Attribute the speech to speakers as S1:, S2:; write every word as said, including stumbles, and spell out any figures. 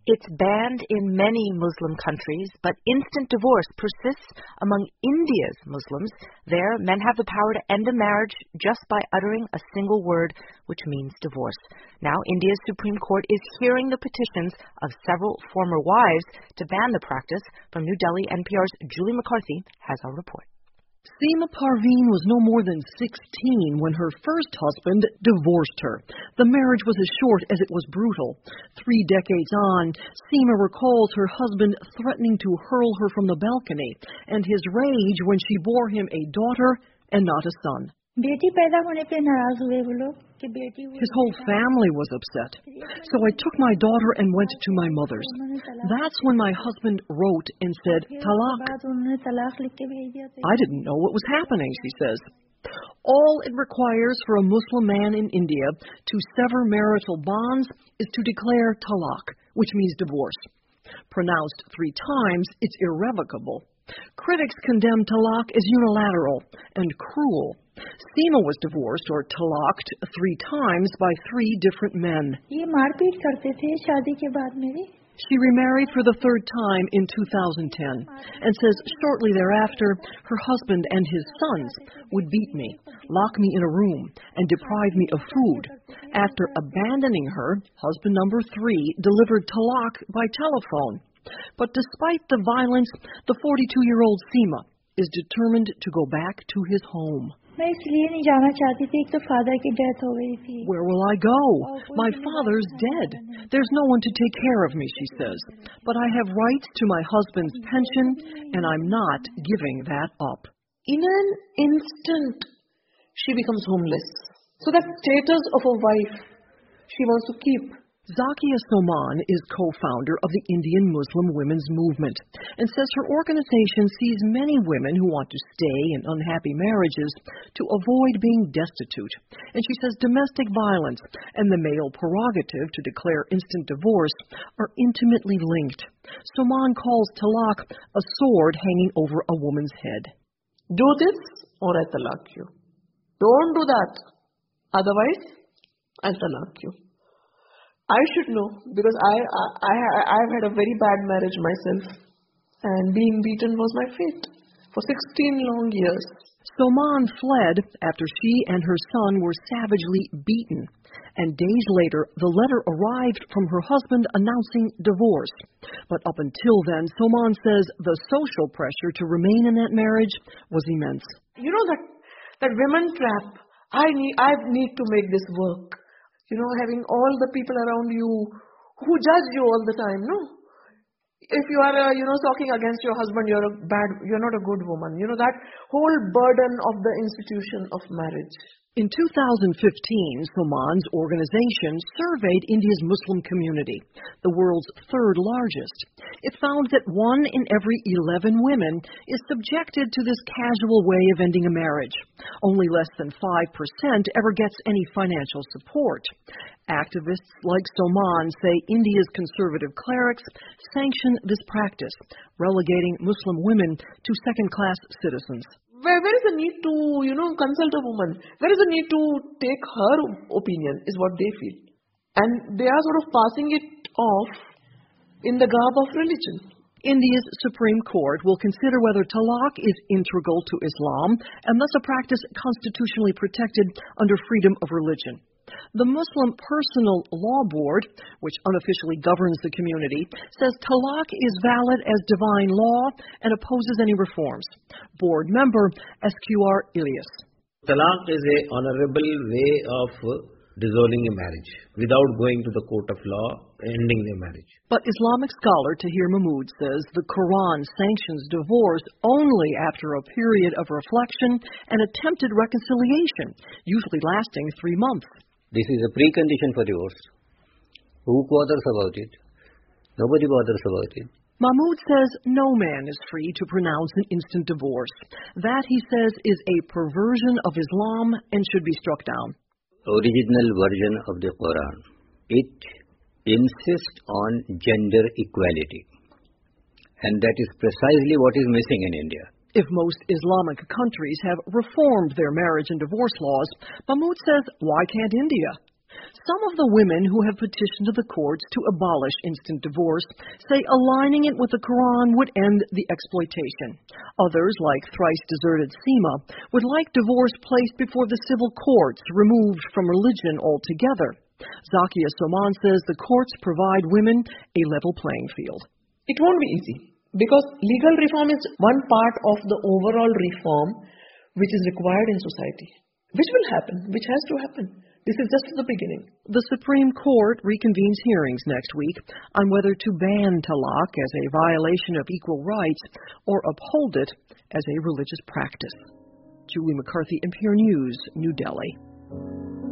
S1: It's banned in many Muslim countries, but instant divorce persists among India's Muslims. There, men have the power to end a marriage just by uttering a single word, which means divorce. Now, India's Supreme Court is hearing the petitions of several former wives to ban the practice. From New Delhi, N P R's Julie McCarthy has our report.
S2: Seema Parveen was no more than sixteen when her first husband divorced her. The marriage was as short as it was brutal. Three decades on, Seema recalls her husband threatening to hurl her from the balcony, and his rage when she bore him a daughter and not a son. His whole family was upset. So I took my daughter and went to my mother's. That's when my husband wrote and said, "Talaq." I didn't know what was happening, she says. All it requires for a Muslim man in India to sever marital bonds is to declare talaq, which means divorce. Pronounced three times, it's irrevocable. Critics condemn talaq as unilateral and cruel. Seema was divorced or talaqed three times by three different men. She remarried for the third time in two thousand ten and says shortly thereafter her husband and his sons would beat me, lock me in a room, and deprive me of food. After abandoning her, husband number three delivered talaq by telephone. But despite the violence, the forty-two-year-old Seema is determined to go back to his home. Where will I go? My father's dead. There's no one to take care of me, she says. But I have rights to my husband's pension, and I'm not giving that up.
S3: In an instant, she becomes homeless. So that status of a wife, she wants to keep.
S2: Zakia Soman is co-founder of the Indian Muslim Women's Movement and says her organization sees many women who want to stay in unhappy marriages to avoid being destitute. And she says domestic violence and the male prerogative to declare instant divorce are intimately linked. Soman calls talaq a sword hanging over a woman's head.
S3: Do this or I talaq you. Don't do that. Otherwise, I'll talaq you. I should know because I, I, I, I've had a very bad marriage myself, and being beaten was my fate for sixteen long years.
S2: Soman fled after she and her son were savagely beaten, and days later the letter arrived from her husband announcing divorce. But up until then, Soman says the social pressure to remain in that marriage was immense.
S3: You know that, that women trap, I need, I need to make this work. You know, having all the people around you who judge you all the time, no? If you are, uh, you know, talking against your husband, you're a bad, you're not a good woman. You know, that whole burden of the institution of marriage.
S2: In two thousand fifteen, Soman's organization surveyed India's Muslim community, the world's third largest. It found that one in every eleven women is subjected to this casual way of ending a marriage. Only less than five percent ever gets any financial support. Activists like Soman say India's conservative clerics sanction this practice, relegating Muslim women to second-class citizens.
S3: Where, where is the need to, you know, consult a woman? Where is the need to take her opinion, is what they feel. And they are sort of passing it off in the garb of religion.
S2: India's Supreme Court will consider whether talaq is integral to Islam and thus a practice constitutionally protected under freedom of religion. The Muslim Personal Law Board, which unofficially governs the community, says talaq is valid as divine law and opposes any reforms. Board member S Q R Ilyas.
S4: Talaq is an honorable way of dissolving a marriage without going to the court of law, ending the marriage.
S2: But Islamic scholar Tahir Mahmood says the Quran sanctions divorce only after a period of reflection and attempted reconciliation, usually lasting three months.
S5: This is a precondition for divorce. Who bothers about it? Nobody bothers about it.
S2: Mahmood says no man is free to pronounce an instant divorce. That, he says, is a perversion of Islam and should be struck down.
S5: Original version of the Quran. It insists on gender equality. And that is precisely what is missing in India.
S2: If most Islamic countries have reformed their marriage and divorce laws, Mahmood says, why can't India? Some of the women who have petitioned to the courts to abolish instant divorce say aligning it with the Quran would end the exploitation. Others, like thrice-deserted Seema, would like divorce placed before the civil courts, removed from religion altogether. Zakia Soman says the courts provide women a level playing field.
S3: It won't be easy, because legal reform is one part of the overall reform which is required in society, which will happen, which has to happen. This is just the beginning.
S2: The Supreme Court reconvenes hearings next week on whether to ban talaq as a violation of equal rights or uphold it as a religious practice. Julie McCarthy, N P R News, New Delhi.